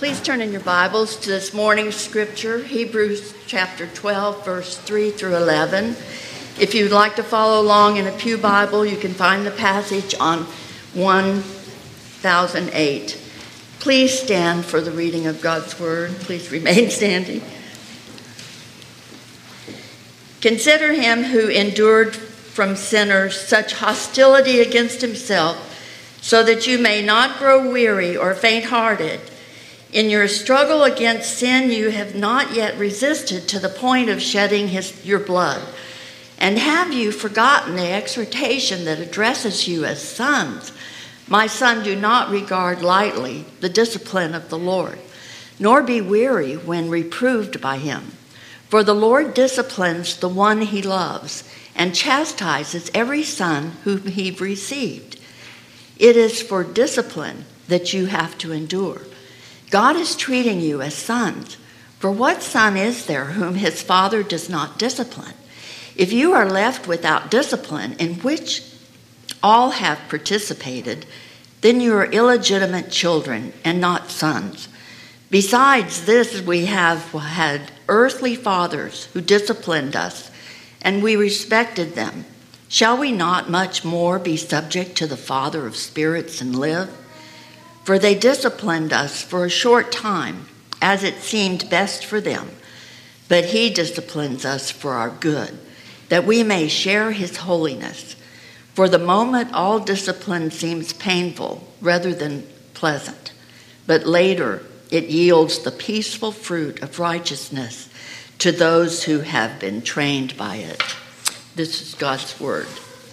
Please turn in your Bibles to this morning's scripture, Hebrews chapter 12, verse 3 through 11. If you'd like to follow along in a pew Bible, you can find the passage on 1008. Please stand for the reading of God's word. Please remain standing. Consider him who endured from sinners such hostility against himself, so that you may not grow weary or faint-hearted. In your struggle against sin, you have not yet resisted to the point of shedding your blood. And have you forgotten the exhortation that addresses you as sons? My son, do not regard lightly the discipline of the Lord, nor be weary when reproved by him. For the Lord disciplines the one he loves, and chastises every son whom he received. It is for discipline that you have to endure. God is treating you as sons. For what son is there whom his father does not discipline? If you are left without discipline, in which all have participated, then you are illegitimate children and not sons. Besides this, we have had earthly fathers who disciplined us, and we respected them. Shall we not much more be subject to the Father of spirits and live? For they disciplined us for a short time, as it seemed best for them. But he disciplines us for our good, that we may share his holiness. For the moment, all discipline seems painful rather than pleasant, but later it yields the peaceful fruit of righteousness to those who have been trained by it. This is God's word.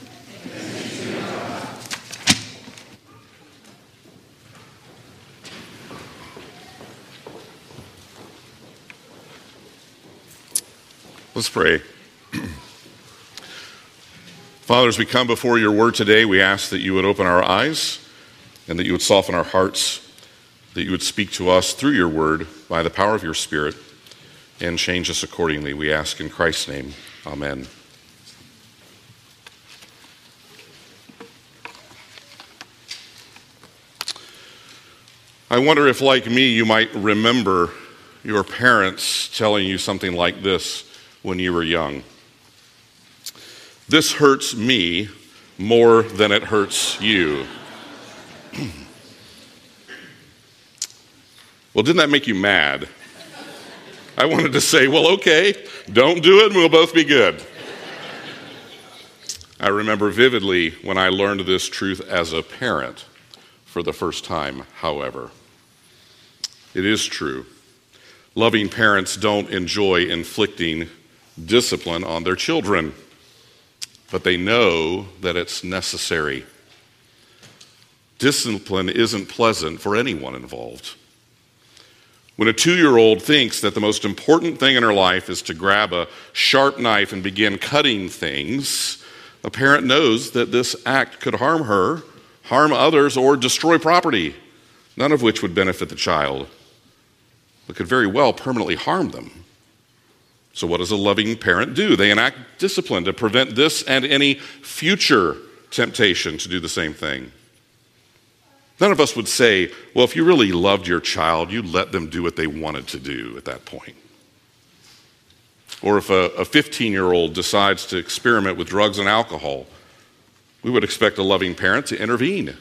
Let's pray. Father, as we come before your word today, we ask that you would open our eyes and that you would soften our hearts, that you would speak to us through your word by the power of your Spirit and change us accordingly. We ask in Christ's name. Amen. I wonder if, like me, you might remember your parents telling you something like this when you were young. This hurts me more than it hurts you. Well, didn't that make you mad? I wanted to say, well, okay, don't do it and we'll both be good. I remember vividly when I learned this truth as a parent for the first time, however. It is true. Loving parents don't enjoy inflicting discipline on their children, but they know that it's necessary. Discipline isn't pleasant for anyone involved. When a 2-year-old thinks that the most important thing in her life is to grab a sharp knife and begin cutting things, a parent knows that this act could harm her, harm others, or destroy property, none of which would benefit the child, but could very well permanently harm them. So what does a loving parent do? They enact discipline to prevent this and any future temptation to do the same thing. None of us would say, well, if you really loved your child, you'd let them do what they wanted to do at that point. Or if a 15-year-old decides to experiment with drugs and alcohol, we would expect a loving parent to intervene.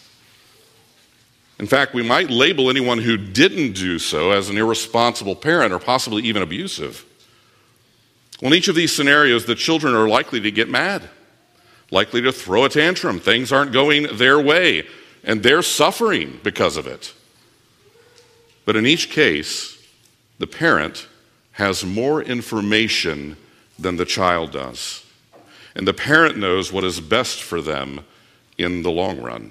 In fact, we might label anyone who didn't do so as an irresponsible parent or possibly even abusive. Well, in each of these scenarios, the children are likely to get mad, likely to throw a tantrum. Things aren't going their way, and they're suffering because of it. But in each case, the parent has more information than the child does. And the parent knows what is best for them in the long run.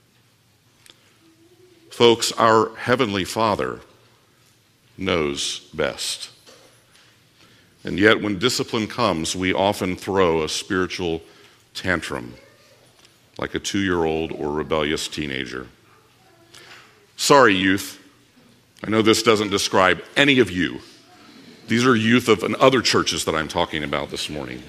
Folks, our Heavenly Father knows best. And yet, when discipline comes, we often throw a spiritual tantrum, like a 2-year-old or rebellious teenager. Sorry, youth. I know this doesn't describe any of you. These are youth of other churches that I'm talking about this morning.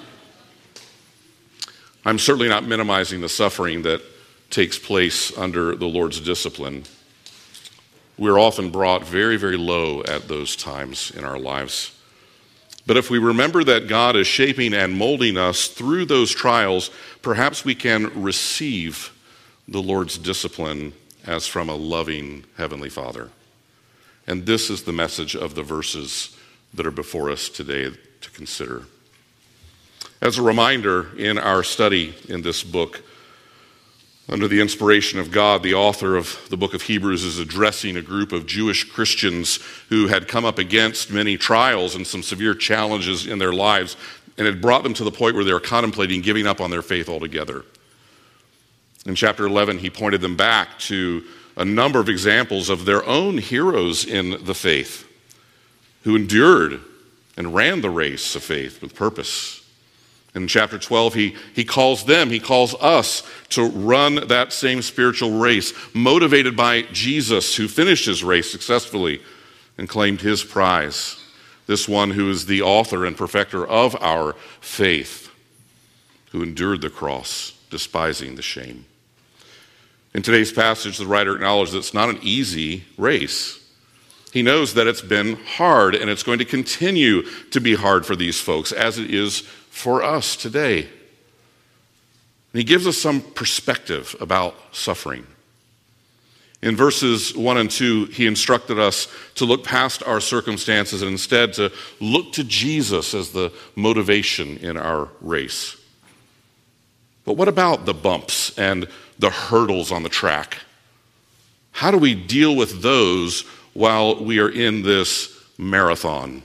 I'm certainly not minimizing the suffering that takes place under the Lord's discipline. we're often brought very, very low at those times in our lives. But if we remember that God is shaping and molding us through those trials, perhaps we can receive the Lord's discipline as from a loving Heavenly Father. And this is the message of the verses that are before us today to consider. As a reminder, in our study in this book, under the inspiration of God, the author of the book of Hebrews is addressing a group of Jewish Christians who had come up against many trials and some severe challenges in their lives, and had brought them to the point where they were contemplating giving up on their faith altogether. In chapter 11, he pointed them back to a number of examples of their own heroes in the faith who endured and ran the race of faith with purpose. In chapter 12, he calls us to run that same spiritual race, motivated by Jesus, who finished his race successfully and claimed his prize. This one who is the author and perfecter of our faith, who endured the cross, despising the shame. In today's passage, the writer acknowledges that it's not an easy race. He knows that it's been hard, and it's going to continue to be hard for these folks, as it is for us today. And he gives us some perspective about suffering. In verses 1 and 2, he instructed us to look past our circumstances and instead to look to Jesus as the motivation in our race. But what about the bumps and the hurdles on the track? How do we deal with those while we are in this marathon?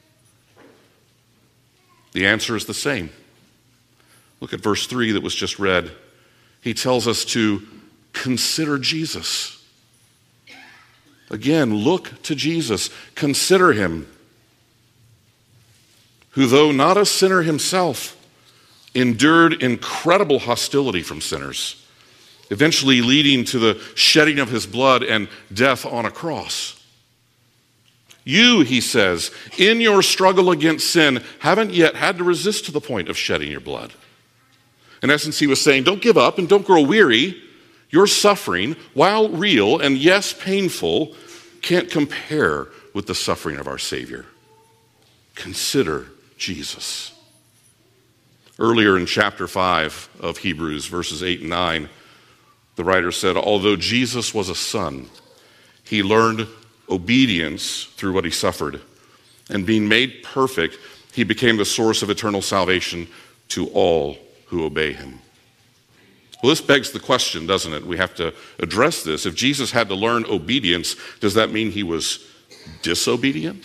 The answer is the same. Look at verse 3 that was just read. He tells us to consider Jesus. Again, look to Jesus. Consider him, who, though not a sinner himself, endured incredible hostility from sinners, eventually leading to the shedding of his blood and death on a cross. You, he says, in your struggle against sin, haven't yet had to resist to the point of shedding your blood. In essence, he was saying, don't give up and don't grow weary. Your suffering, while real and yes, painful, can't compare with the suffering of our Savior. Consider Jesus. Earlier in chapter 5 of Hebrews, verses 8 and 9, the writer said, although Jesus was a son, he learned obedience through what he suffered. And being made perfect, he became the source of eternal salvation to all who obey him. Well, this begs the question, doesn't it? We have to address this. If Jesus had to learn obedience, does that mean he was disobedient?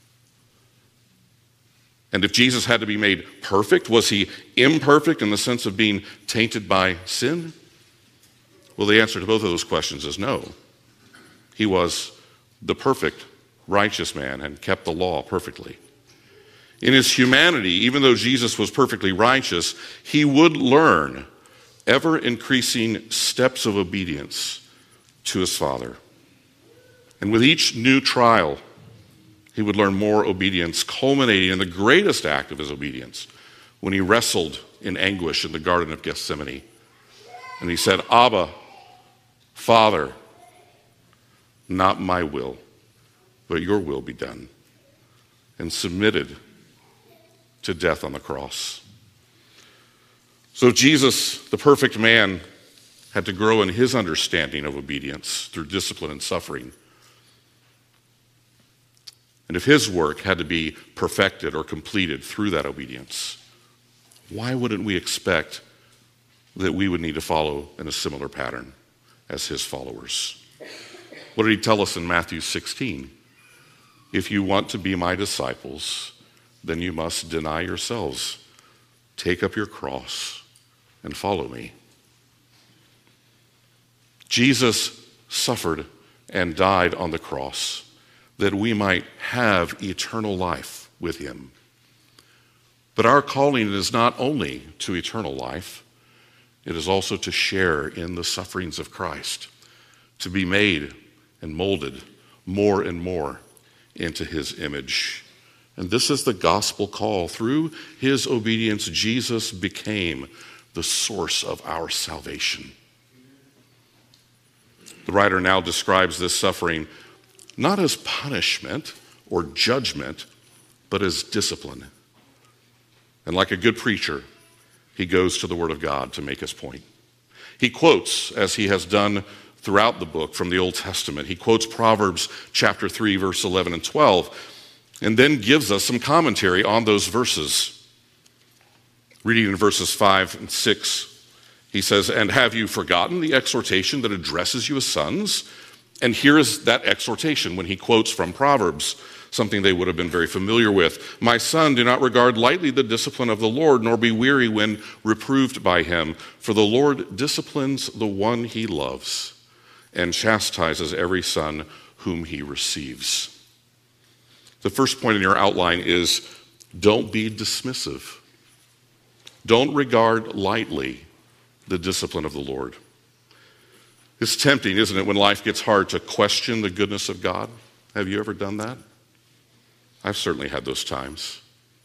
And if Jesus had to be made perfect, was he imperfect in the sense of being tainted by sin? Well, the answer to both of those questions is no. He was the perfect, righteous man and kept the law perfectly. In his humanity, even though Jesus was perfectly righteous, he would learn ever-increasing steps of obedience to his Father. And with each new trial, he would learn more obedience, culminating in the greatest act of his obedience, when he wrestled in anguish in the Garden of Gethsemane. And he said, Abba, Father, not my will, but your will be done, and submitted to death on the cross. So Jesus, the perfect man, had to grow in his understanding of obedience through discipline and suffering. And if his work had to be perfected or completed through that obedience, why wouldn't we expect that we would need to follow in a similar pattern as his followers? What did he tell us in Matthew 16? If you want to be my disciples, then you must deny yourselves, take up your cross, and follow me. Jesus suffered and died on the cross that we might have eternal life with him. But our calling is not only to eternal life, it is also to share in the sufferings of Christ, to be made and molded more and more into his image. And this is the gospel call. Through his obedience, Jesus became the source of our salvation. The writer now describes this suffering not as punishment or judgment, but as discipline. And like a good preacher, he goes to the Word of God to make his point. He quotes, as he has done throughout the book from the Old Testament, he quotes Proverbs chapter 3, verse 11 and 12, and then gives us some commentary on those verses. Reading in verses 5 and 6, he says, "And have you forgotten the exhortation that addresses you as sons?" And here is that exhortation when he quotes from Proverbs, something they would have been very familiar with. "My son, do not regard lightly the discipline of the Lord, nor be weary when reproved by him. For the Lord disciplines the one he loves, and chastises every son whom he receives." The first point in your outline is, don't be dismissive. Don't regard lightly the discipline of the Lord. It's tempting, isn't it, when life gets hard to question the goodness of God? Have you ever done that? I've certainly had those times.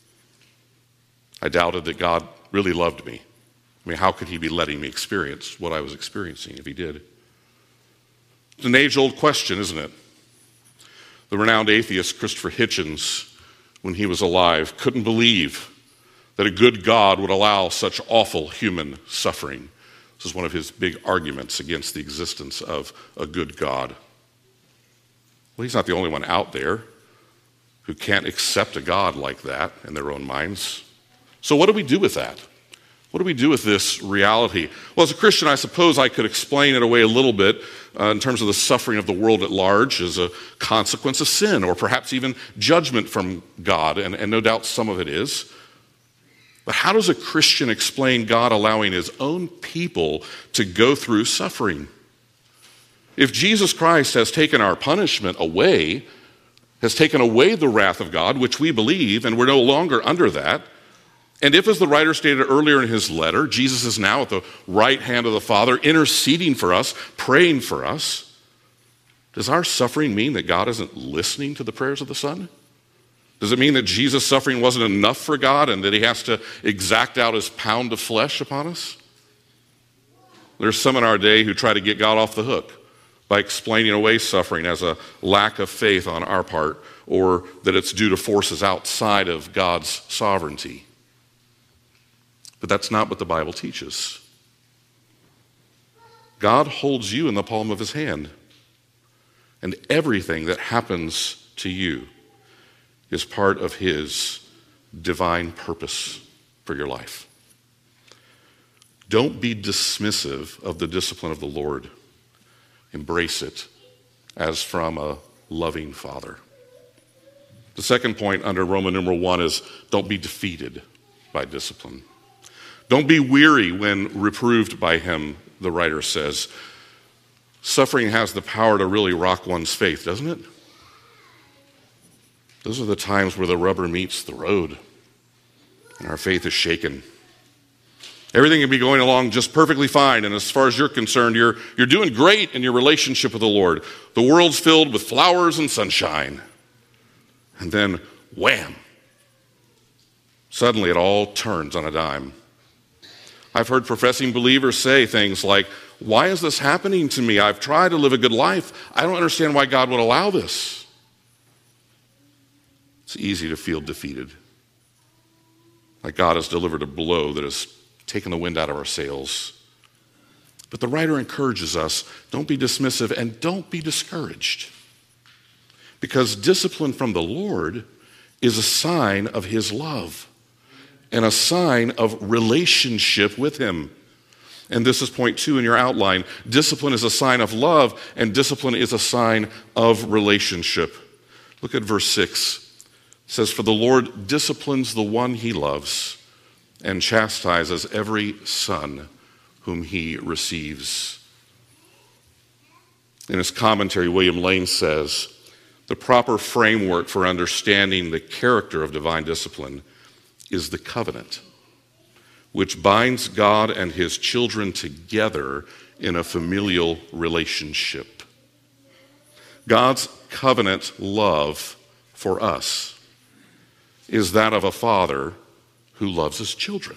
I doubted that God really loved me. I mean, how could he be letting me experience what I was experiencing if he did? It's an age-old question, isn't it? The renowned atheist Christopher Hitchens, when he was alive, couldn't believe that a good God would allow such awful human suffering. This is one of his big arguments against the existence of a good God. Well, he's not the only one out there who can't accept a God like that in their own minds. So what do we do with that? What do we do with this reality? Well, as a Christian, I suppose I could explain it away a little bit in terms of the suffering of the world at large as a consequence of sin, or perhaps even judgment from God, and no doubt some of it is. But how does a Christian explain God allowing his own people to go through suffering? If Jesus Christ has taken our punishment away, has taken away the wrath of God, which we believe, and we're no longer under that, and if, as the writer stated earlier in his letter, Jesus is now at the right hand of the Father, interceding for us, praying for us, does our suffering mean that God isn't listening to the prayers of the Son? Does it mean that Jesus' suffering wasn't enough for God and that he has to exact out his pound of flesh upon us? There's some in our day who try to get God off the hook by explaining away suffering as a lack of faith on our part, or that it's due to forces outside of God's sovereignty. But that's not what the Bible teaches. God holds you in the palm of his hand, and everything that happens to you is part of his divine purpose for your life. Don't be dismissive of the discipline of the Lord. Embrace it as from a loving Father. The second point under Roman numeral 1 is don't be defeated by discipline. Don't be weary when reproved by him, the writer says. Suffering has the power to really rock one's faith, doesn't it? Those are the times where the rubber meets the road and our faith is shaken. Everything can be going along just perfectly fine, and as far as you're concerned, you're doing great in your relationship with the Lord. The world's filled with flowers and sunshine. And then, wham! Suddenly it all turns on a dime. I've heard professing believers say things like, "Why is this happening to me? I've tried to live a good life. I don't understand why God would allow this." It's easy to feel defeated, like God has delivered a blow that has taken the wind out of our sails. But the writer encourages us, don't be dismissive and don't be discouraged, because discipline from the Lord is a sign of his love and a sign of relationship with him. And this is point 2 in your outline. Discipline is a sign of love, and discipline is a sign of relationship. Look at verse 6. It says, "For the Lord disciplines the one he loves and chastises every son whom he receives." In his commentary, William Lane says, the proper framework for understanding the character of divine discipline is the covenant, which binds God and his children together in a familial relationship. God's covenant love for us is that of a father who loves his children.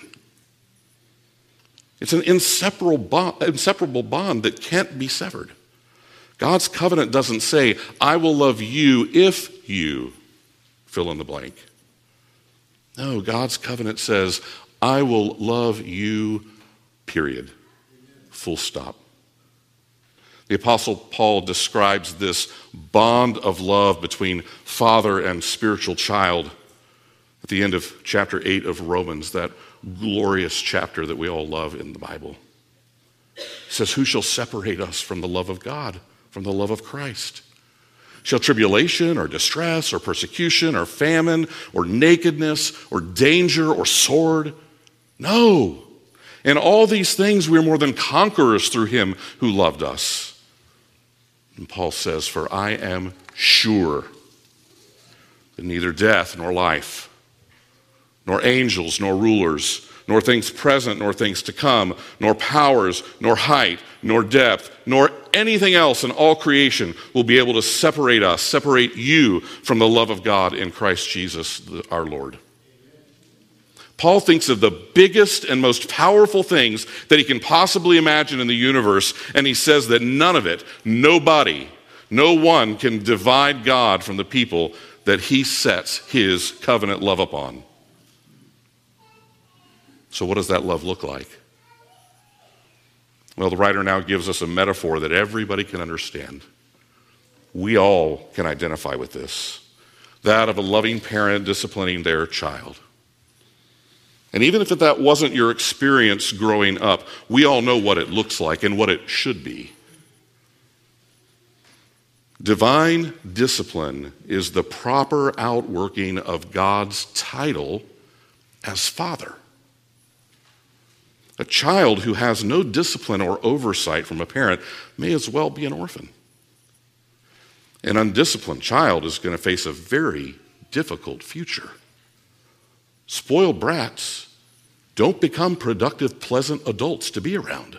It's an inseparable bond that can't be severed. God's covenant doesn't say, I will love you if you fill in the blank. No, God's covenant says, I will love you, period. Full stop. The Apostle Paul describes this bond of love between father and spiritual child at the end of chapter 8 of Romans, that glorious chapter that we all love in the Bible. He says, who shall separate us from the love of God, from the love of Christ? Shall tribulation or distress or persecution or famine or nakedness or danger or sword? No. In all these things we are more than conquerors through him who loved us. And Paul says, for I am sure that neither death nor life, nor angels nor rulers, nor things present, nor things to come, nor powers, nor height, nor depth, nor anything else in all creation will be able to separate us, separate you from the love of God in Christ Jesus, our Lord. Paul thinks of the biggest and most powerful things that he can possibly imagine in the universe, and he says that none of it, nobody, no one can divide God from the people that he sets his covenant love upon. So what does that love look like? Well, the writer now gives us a metaphor that everybody can understand. We all can identify with this. That of a loving parent disciplining their child. And even if that wasn't your experience growing up, we all know what it looks like and what it should be. Divine discipline is the proper outworking of God's title as Father. A child who has no discipline or oversight from a parent may as well be an orphan. An undisciplined child is going to face a very difficult future. Spoiled brats don't become productive, pleasant adults to be around.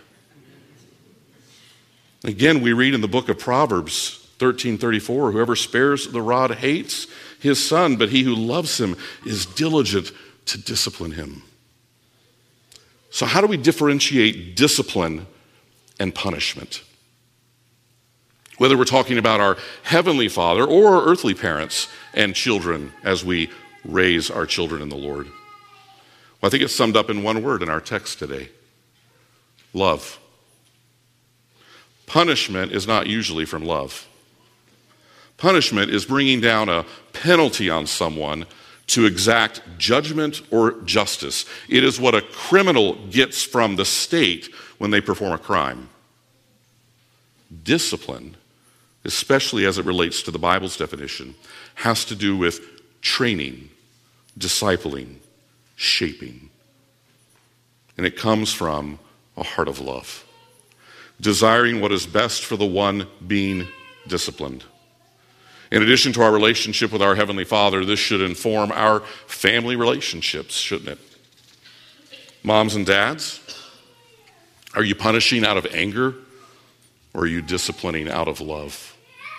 Again, we read in the book of Proverbs 13:34, whoever spares the rod hates his son, but he who loves him is diligent to discipline him. So how do we differentiate discipline and punishment? Whether we're talking about our heavenly Father or our earthly parents and children as we raise our children in the Lord. Well, I think it's summed up in one word in our text today: love. Punishment is not usually from love. Punishment is bringing down a penalty on someone to exact judgment or justice. It is what a criminal gets from the state when they perform a crime. Discipline, especially as it relates to the Bible's definition, has to do with training, discipling, shaping. And it comes from a heart of love, desiring what is best for the one being disciplined. In addition to our relationship with our Heavenly Father, this should inform our family relationships, shouldn't it? Moms and dads, are you punishing out of anger, or are you disciplining out of love?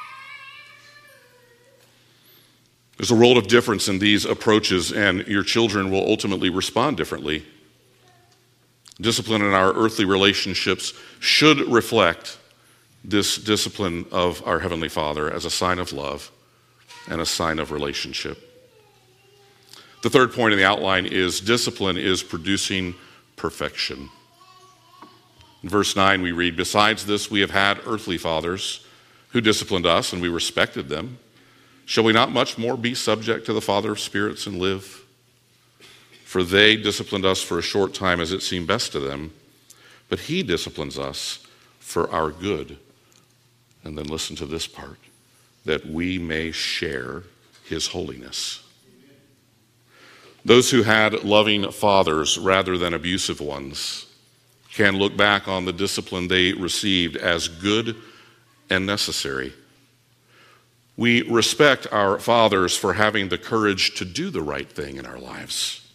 There's a world of difference in these approaches, and your children will ultimately respond differently. Discipline in our earthly relationships should reflect this discipline of our Heavenly Father as a sign of love and a sign of relationship. The third point in the outline is discipline is producing perfection. In verse 9 we read, besides this we have had earthly fathers who disciplined us and we respected them. Shall we not much more be subject to the Father of spirits and live? For they disciplined us for a short time as it seemed best to them, but he disciplines us for our good. And then listen to this part, that we may share his holiness. Those who had loving fathers rather than abusive ones can look back on the discipline they received as good and necessary. We respect our fathers for having the courage to do the right thing in our lives.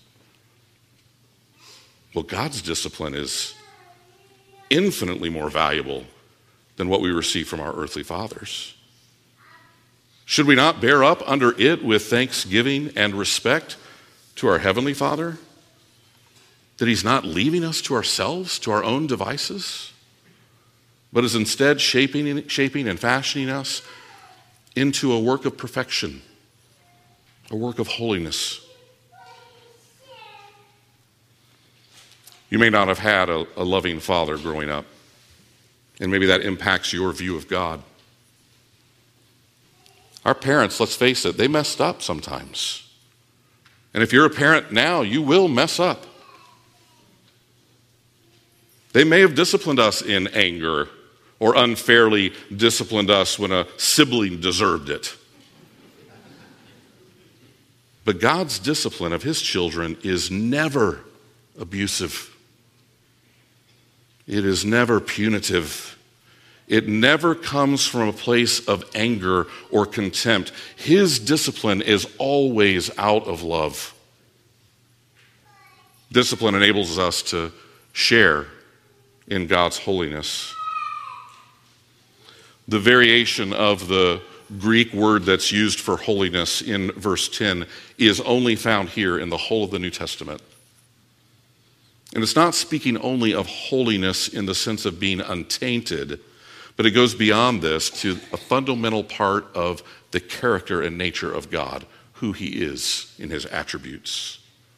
Well, God's discipline is infinitely more valuable than what we receive from our earthly fathers. Should we not bear up under it with thanksgiving and respect to our Heavenly Father? That he's not leaving us to ourselves, to our own devices? but is instead shaping and fashioning us into a work of perfection, a work of holiness. You may not have had a loving father growing up, and maybe that impacts your view of God. Our parents, let's face it, they messed up sometimes. And if you're a parent now, you will mess up. They may have disciplined us in anger or unfairly disciplined us when a sibling deserved it. But God's discipline of his children is never abusive. It is never punitive. It never comes from a place of anger or contempt. His discipline is always out of love. Discipline enables us to share in God's holiness. The variation of the Greek word that's used for holiness in verse 10 is only found here in the whole of the New Testament. And it's not speaking only of holiness in the sense of being untainted, but it goes beyond this to a fundamental part of the character and nature of God, who he is in his attributes.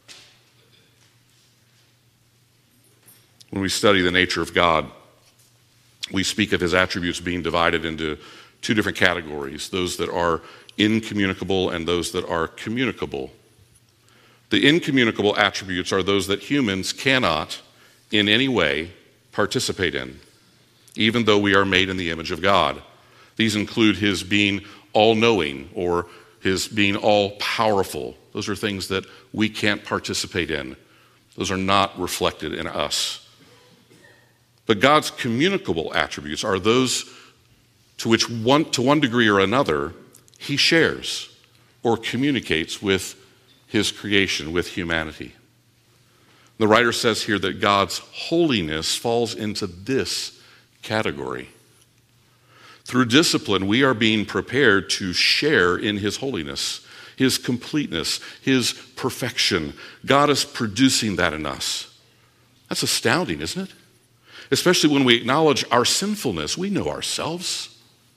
When we study the nature of God, we speak of his attributes being divided into two different categories, those that are incommunicable and those that are communicable. The incommunicable attributes are those that humans cannot in any way participate in, even though we are made in the image of God. These include his being all-knowing or his being all-powerful. Those are things that we can't participate in. Those are not reflected in us. But God's communicable attributes are those to which to one degree or another, he shares or communicates with his creation, with humanity. The writer says here that God's holiness falls into this category. Through discipline, we are being prepared to share in his holiness, his completeness, his perfection. God is producing that in us. That's astounding, isn't it? Especially when we acknowledge our sinfulness. We know ourselves.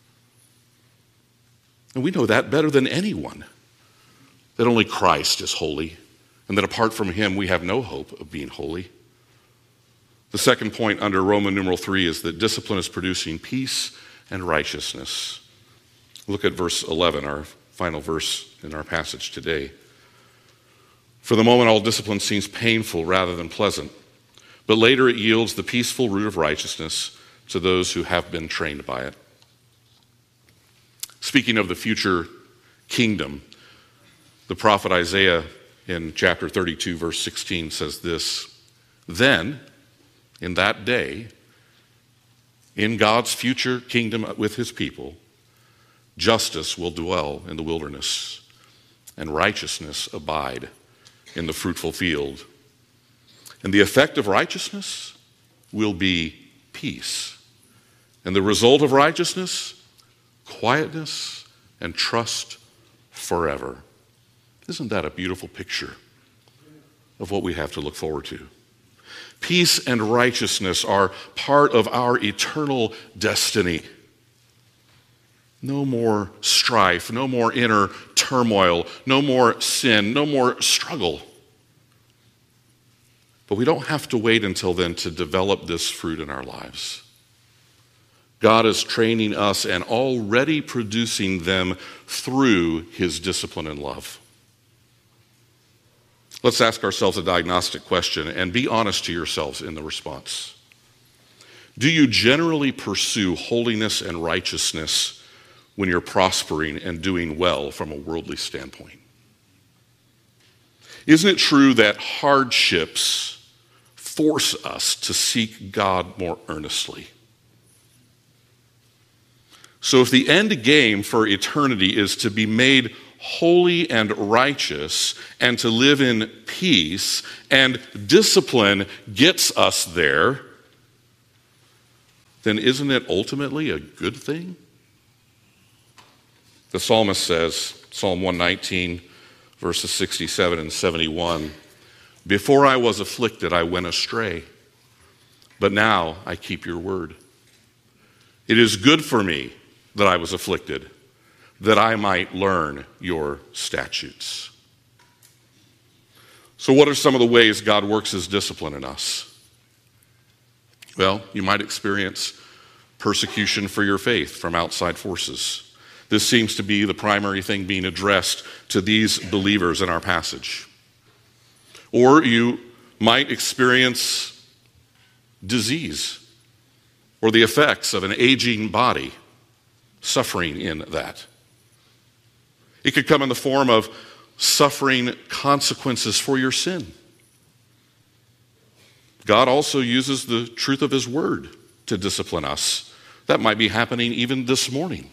And we know that better than anyone, that only Christ is holy, and that apart from him, we have no hope of being holy. The second point under Roman numeral 3 is that discipline is producing peace and righteousness. Look at verse 11, our final verse in our passage today. For the moment, all discipline seems painful rather than pleasant, but later it yields the peaceful root of righteousness to those who have been trained by it. Speaking of the future kingdom, the prophet Isaiah in chapter 32, verse 16 says this, "Then, in that day, in God's future kingdom with his people, justice will dwell in the wilderness, and righteousness abide in the fruitful field. And the effect of righteousness will be peace. And the result of righteousness, quietness and trust forever." Isn't that a beautiful picture of what we have to look forward to? Peace and righteousness are part of our eternal destiny. No more strife, no more inner turmoil, no more sin, no more struggle. But we don't have to wait until then to develop this fruit in our lives. God is training us and already producing them through his discipline and love. Let's ask ourselves a diagnostic question and be honest to yourselves in the response. Do you generally pursue holiness and righteousness when you're prospering and doing well from a worldly standpoint? Isn't it true that hardships force us to seek God more earnestly? So if the end game for eternity is to be made holy and righteous and to live in peace, and discipline gets us there, then isn't it ultimately a good thing? The psalmist says, Psalm 119, verses 67 and 71, "Before I was afflicted, I went astray, but now I keep your word. It is good for me that I was afflicted, that I might learn your statutes. So what are some of the ways God works his discipline in us? Well, you might experience persecution for your faith from outside forces. This seems to be the primary thing being addressed to these believers in our passage. Or you might experience disease or the effects of an aging body, suffering in that. It could come in the form of suffering consequences for your sin. God also uses the truth of his word to discipline us. That might be happening even this morning.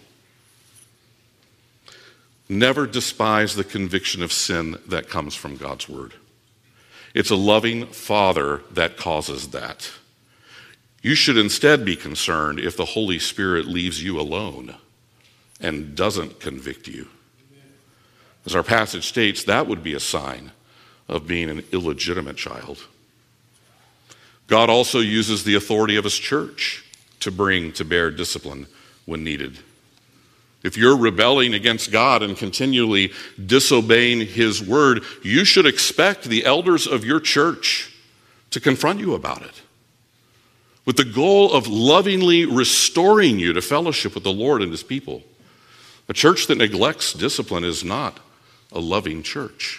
Never despise the conviction of sin that comes from God's word. It's a loving Father that causes that. You should instead be concerned if the Holy Spirit leaves you alone and doesn't convict you. As our passage states, that would be a sign of being an illegitimate child. God also uses the authority of his church to bring to bear discipline when needed. If you're rebelling against God and continually disobeying his word, you should expect the elders of your church to confront you about it, with the goal of lovingly restoring you to fellowship with the Lord and his people. A church that neglects discipline is not a loving church.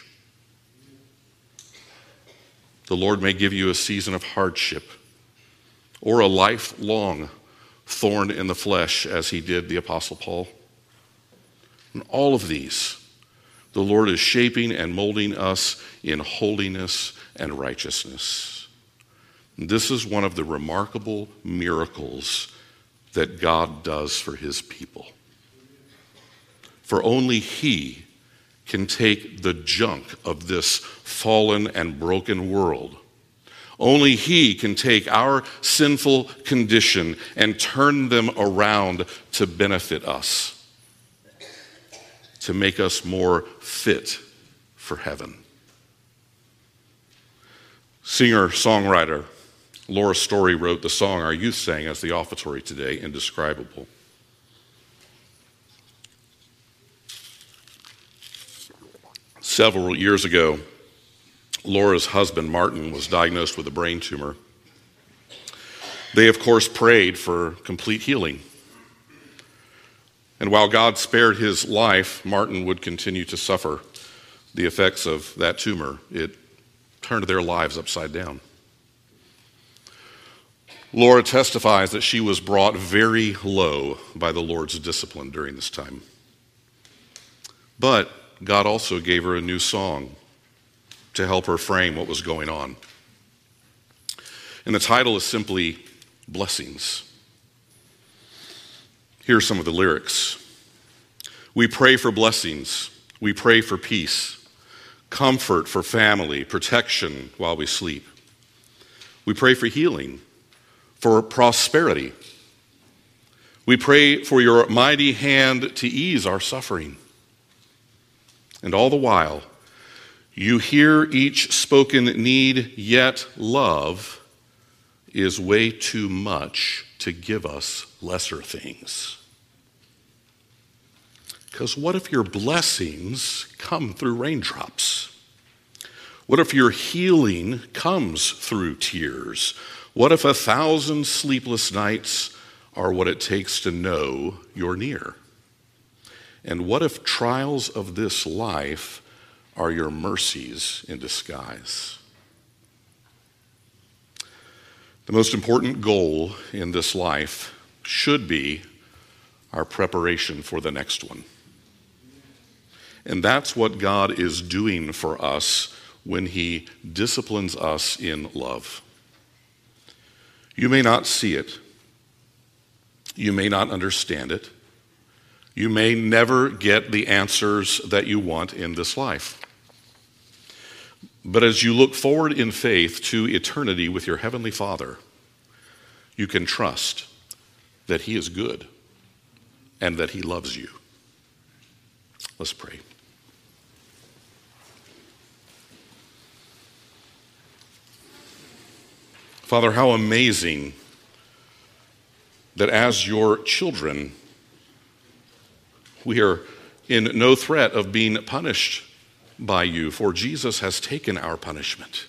The Lord may give you a season of hardship or a lifelong thorn in the flesh, as he did the Apostle Paul. In all of these, the Lord is shaping and molding us in holiness and righteousness. And this is one of the remarkable miracles that God does for his people. For only he can take the junk of this fallen and broken world. Only he can take our sinful condition and turn them around to benefit us, to make us more fit for heaven. Singer-songwriter Laura Story wrote the song our youth sang as the offertory today, Indescribable. Several years ago, Laura's husband, Martin, was diagnosed with a brain tumor. They, of course, prayed for complete healing. And while God spared his life, Martin would continue to suffer the effects of that tumor. It turned their lives upside down. Laura testifies that she was brought very low by the Lord's discipline during this time. But God also gave her a new song to help her frame what was going on. And the title is simply Blessings. Here are some of the lyrics. We pray for blessings. We pray for peace, comfort for family, protection while we sleep. We pray for healing, for prosperity. We pray for your mighty hand to ease our suffering. And all the while, you hear each spoken need, yet love is way too much to give us lesser things. Because what if your blessings come through raindrops? What if your healing comes through tears? What if 1,000 sleepless nights are what it takes to know you're near? And what if trials of this life are your mercies in disguise? The most important goal in this life should be our preparation for the next one. And that's what God is doing for us when he disciplines us in love. You may not see it. You may not understand it. You may never get the answers that you want in this life. But as you look forward in faith to eternity with your Heavenly Father, you can trust that he is good and that he loves you. Let's pray. Father, how amazing that as your children, we are in no threat of being punished by you, for Jesus has taken our punishment.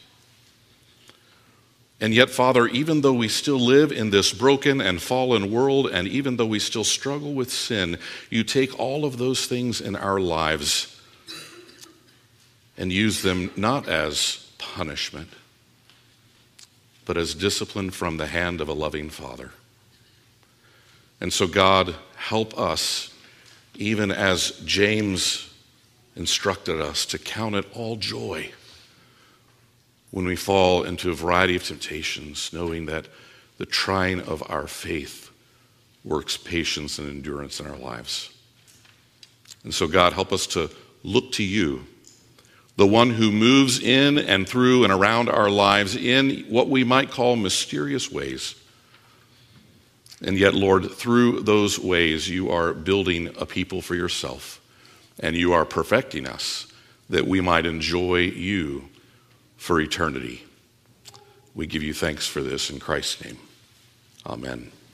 And yet, Father, even though we still live in this broken and fallen world, and even though we still struggle with sin, you take all of those things in our lives and use them not as punishment, but as discipline from the hand of a loving Father. And so, God, help us, even as James instructed us, to count it all joy when we fall into a variety of temptations, knowing that the trying of our faith works patience and endurance in our lives. And so, God, help us to look to you, the one who moves in and through and around our lives in what we might call mysterious ways. And yet, Lord, through those ways, you are building a people for yourself, and you are perfecting us that we might enjoy you for eternity. We give you thanks for this in Christ's name. Amen.